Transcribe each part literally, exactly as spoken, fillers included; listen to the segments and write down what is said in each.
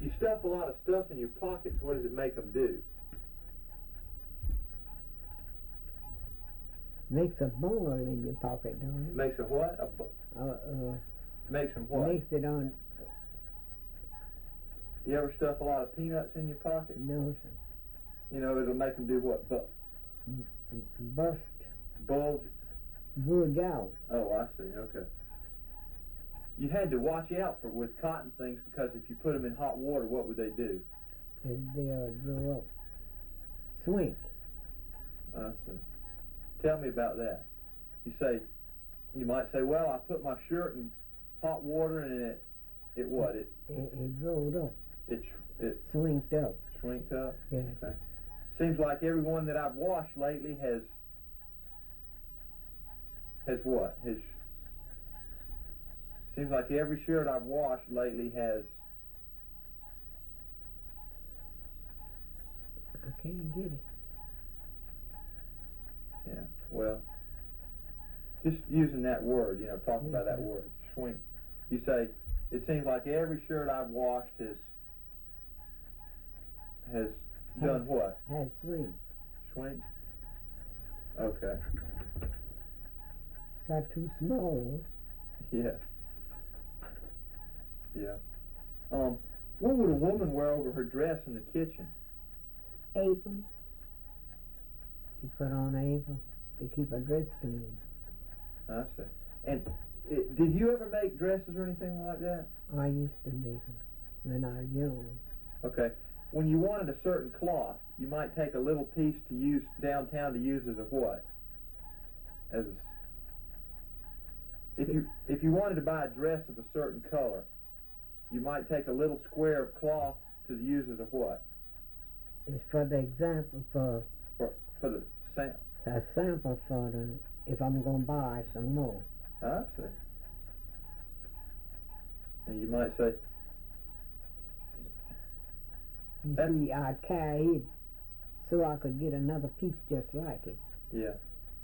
you stuff a lot of stuff in your pockets, what does it make them do? Makes a ball in your pocket, don't it? Makes a what? A bu- Uh, uh, makes them what? makes it on, You ever stuff a lot of peanuts in your pocket? no, sir. You know, it'll make them do what? Bu- Bust, bulge? bulge out. Oh, I see. Okay. You had to watch out for with cotton things because if you put them in hot water, what would they do? They'll grow up. Swink. I see. Tell me about that. You say, you might say, well, I put my shirt in hot water and it, it what? It It, it rolled up. it sh- it Swinked up. shrinked up. Yeah. Okay. Seems like everyone that I've washed lately has has what? Has seems like every shirt I've washed lately has. I can't get it. Yeah. Well, just using that word, you know, talking about that word, shrink. You say it seems like every shirt I've washed has has done what? Has swing. Shrink. Okay. Got too small. Yeah. Yeah. Um, what would a woman wear over her dress in the kitchen? Apron. She put on an apron to keep her dress clean. I see. And it, did you ever make dresses or anything like that? I used to make them when I was young. Okay. When you wanted a certain cloth, you might take a little piece to use downtown to use as a what? As a, if you if you wanted to buy a dress of a certain color, you might take a little square of cloth to use as a what? It's for the example for For for the sam. a sample for the if I'm gonna buy some more. I see. And you might say, You That's- see, I carry it so I could get another piece just like it. yeah.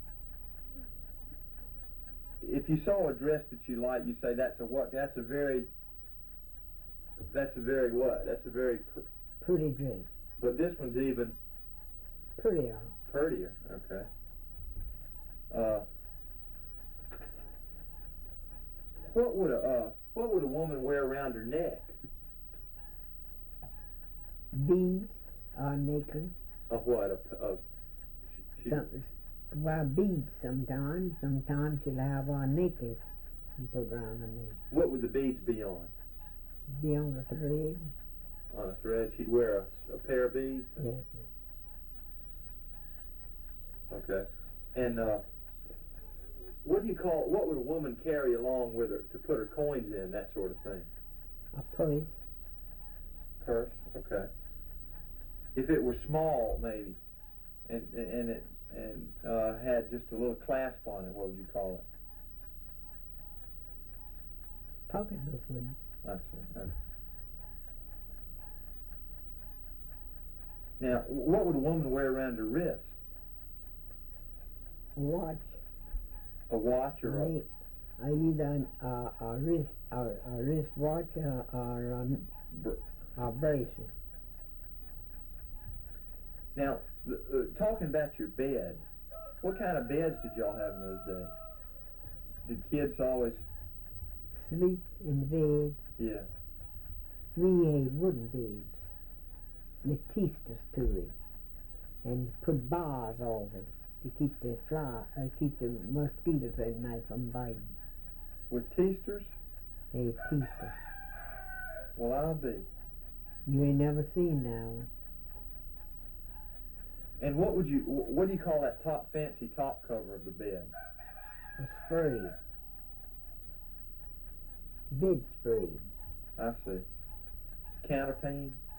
If you saw a dress that you like, you say that's a what? That's a very. That's a very what? That's a very. Pr- Pretty dress. but this one's even Prettier. prettier. Okay. Uh, what would a uh, what would a woman wear around her neck? Beads or necklace. A what? A, a she, she, Some, well, beads sometimes. Sometimes she'll have a necklace and put around her neck. what would the beads be on? Be on a thread. On a thread. She'd wear a, a pair of beads. Yes. Okay. And uh, what do you call? What would a woman carry along with her to put her coins in? That sort of thing. A purse. Purse. Okay. If it were small, maybe, and and it and uh, had just a little clasp on it, what would you call it? Pocketbook with it. I see. Okay. Now, what would a woman wear around her wrist? A watch. A watch or a? Make, uh, either a, a wrist a, a wrist watch or, or a, br- a bracelet. Now, the, uh, talking about your bed, what kind of beds did y'all have in those days? Did kids always? Sleep in the bed. Yeah. We had wooden beds with teasters to it, and put bars over it to keep the fly, uh, keep the mosquitoes at night from biting. With teasters? They had teasters. Well, I'll be. You ain't never seen now. And what would you? wh- What do you call that top fancy top cover of the bed? A spray. Bed spray. I see. Counterpane.